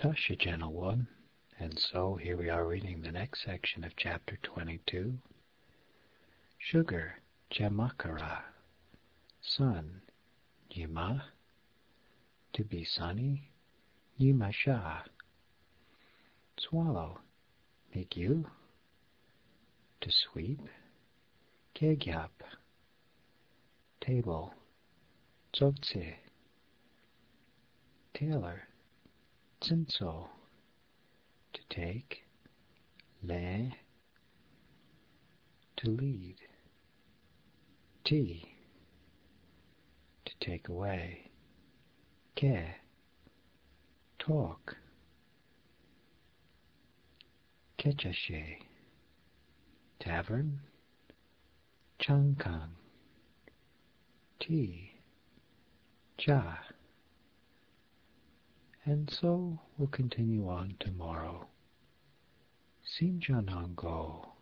Hush, a gentle one. And so here we are reading the next section of chapter 22. Sugar, Jamakara. Sun, Yima. To be sunny, Yimasha. Swallow, Nikyu. To sweep, Kegyap. Table, Tsotse. Tailor, Tsinso. To take, Le. To lead. Tea. To take away. Ke. Talk. Kechashe. Tavern. Changkang. Tea. Cha. And so we'll continue on tomorrow. Sinjanango.